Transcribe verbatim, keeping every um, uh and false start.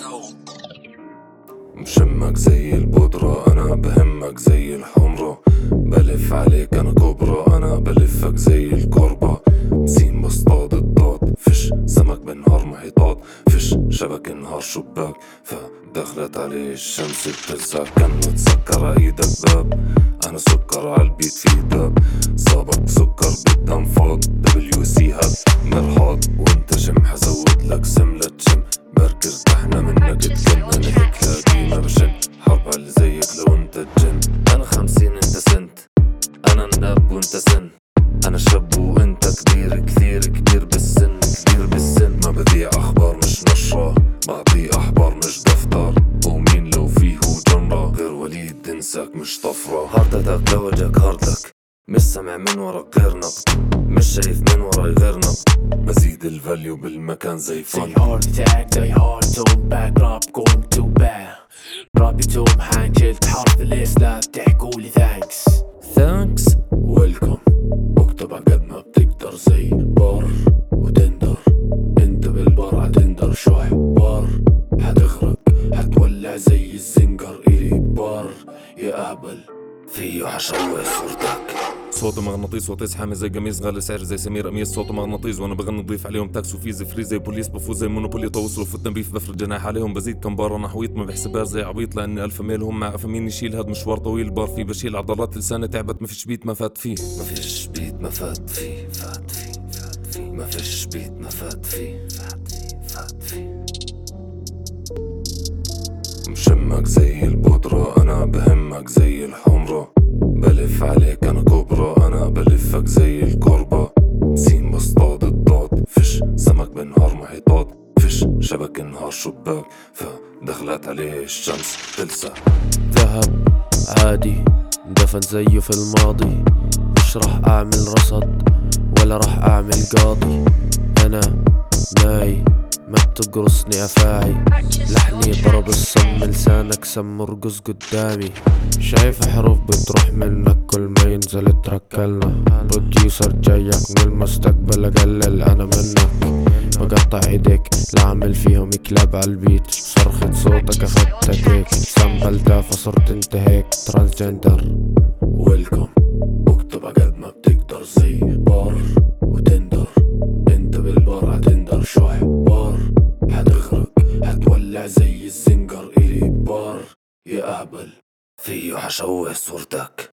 مشمك زي البودرة، أنا بهمك زي الحمرة. بلف عليك أنا كوبرا، أنا بلفك زي الكوربة. سين بصطاد الضاد، فش سمك بنهار محيطات. فش شبك نهار شباك، فدخلت عليه الشمس بتلسع. كان متسكر ايدك باب، أنا سكر عالبيت في داب. صابك سكر بالدم فاض، دبليو سي هاب مرحاض. وانت شم حزود لك سم لتشم، بركي ارتحنا منك تكن. أنا هيك لاقي ما بشن حرب على زيك لو انت الجن. أنا خمسين انت سنت، أنا الناب وانت سن. أنا شاب وانت كبير، كثير كبير بالسن، كبير بالسن. ما بذيع أخبار مش نشرة، بعطي أحبار مش دفتر. ومين لو فيه جنرة غير وليد انساك مش طفرة. هارتك لوجك هارتك، مش سمع من وراك غير نقد، مش شايف من وراي غير نقد. بزيد الفاليو بالمكان زي فن. Say heart attack, die hard tone back rap going too bad. رابي توم حانجلت حرف الإسلام تحكولي thanks ثانكس ويلكم. اكتب عقد ما بتقدر زي بار وتندر. انت بالبار عتندر شوح بار، حتغرق حتولع زي الزنجر. إلي بار يا أهبل فيه حشوه صورتك. صوته مغناطيس وطيس حامي زي قميص غالي سعر زي سمير قميص. صوته مغناطيس وانا بغني نضيف عليهم تاكس وفيزي فري زي بوليس. بفوز زي مونوبولي توصلوا فوتنا بيف بفرد جناح عليهم. بزيد كم بار انا حويط ما بحسبها زي عبيط، لاني الف ميل هم مع افمين يشيل. هاد مشوار طويل بار فيه بشيل عضلات لساني تعبت. ما فيش بيت ما فات فيه، ما فيش بيت ما فات فيه. فات فيه فات فيه ما فيش بيت ما فات فيه. فات فيه فات فيه مشمك زي البودرة، أنا بهمك زي الحمرة. بلف عليك أنا كوبرا، أنا بلفك زي الكوربة. سين بصطاد الضاد، فش سمك بنهار محيطات. فش شبك نهار شباك، فدخلت عليه الشمس تلسع. ذهب عادي دفن زيه في الماضي. مش رح أعمل رصد ولا رح أعمل قاضي. أنا ماي ما بتقرصني أفاعي. لحني ضرب الصم، لسانك سم مرقص قدامي. شايف حروف بتروح منك كل ما ينزل تركلنا. بروديوسر جايك من المستقبل أقلل أنا منك. بقطع ايديك لعمل فيهم كلاب عالبيت. صرخة صوتك أخدتك هيك، سامبلتها فصرت انت هيك ترانسجندر. ويلكم. اكتب عقد ما بتقدر زي بار وتندر. انت بالبار عتندر شوح بار، حتغرق حتولع زي الزنجر. إلي بار يا أهبل فيه حشوه صورتك.